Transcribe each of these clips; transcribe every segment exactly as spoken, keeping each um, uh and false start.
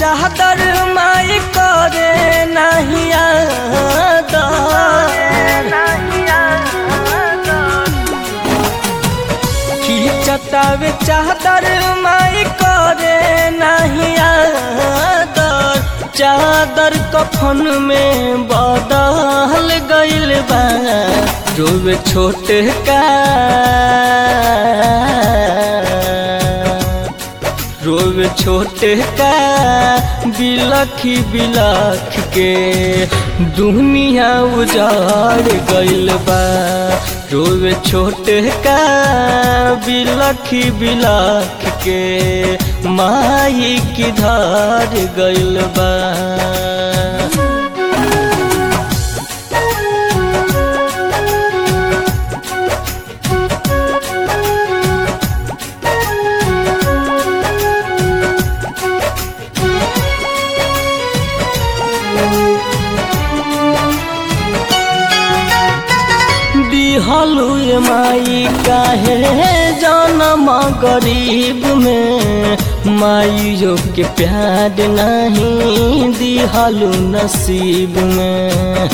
चादर माई करे नहीं आदर खींचतावे चादर माई करे नहीं आदर चादर कफन में बदल गइल बा रोवे छोटे का रोवे छोटे का बिलखी बिलख के दुनिया उजाड़ गइल बा रोवे छोटे का बिलखी बिलख के माई किधर गइल बा। दिहलु माई काहे जन्म गरीब में माइयों के प्यार नहीं दिहलु नसीब में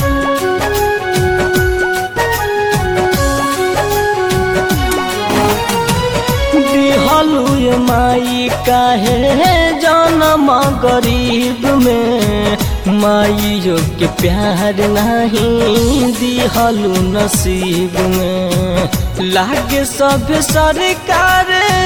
दिहलु माई काहे जन्म गरीब में माइयों के प्यार नहीं दिहलु नसीब में लागे सब सरकार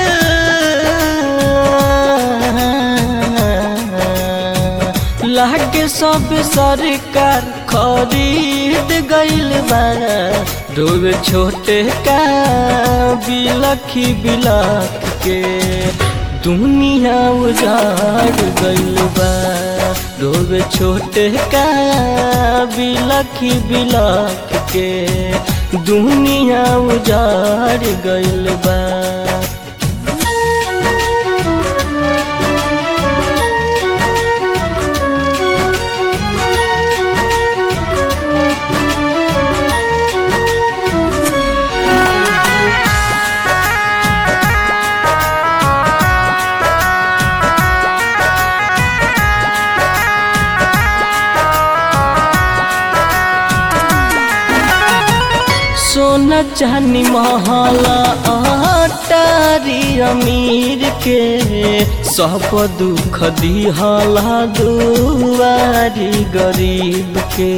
लागे सब सरकार खरीद गइल बा रोवे छोटे का बिलखी बिलख के दुनिया उजाड़ गइल बा रोवे छोटे का बिलखी बिलख के दुनिया उजाड़ गइल बा। सोना चांदी महला अटारी अमीर के सब दुख दिहला दुआरी गरीब के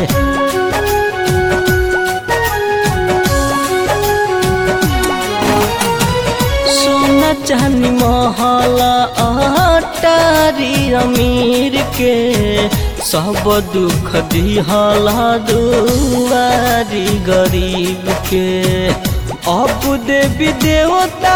सोना चांदी महला अटारी अमीर के सब दुख दिहला दुआरी गरीब के अब देवी देवता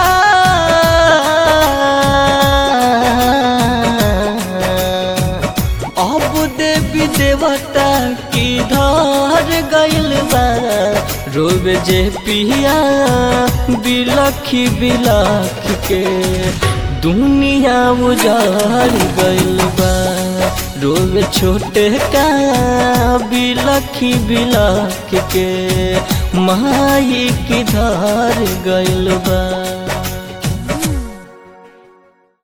अब देवी देवता किधर गइल बा रोवे जे पिया बिलखी बिलख के दुनिया उजाड़ गइल बा रोवे छोटे का बिलखी बिलख के माई किधर गइल बा।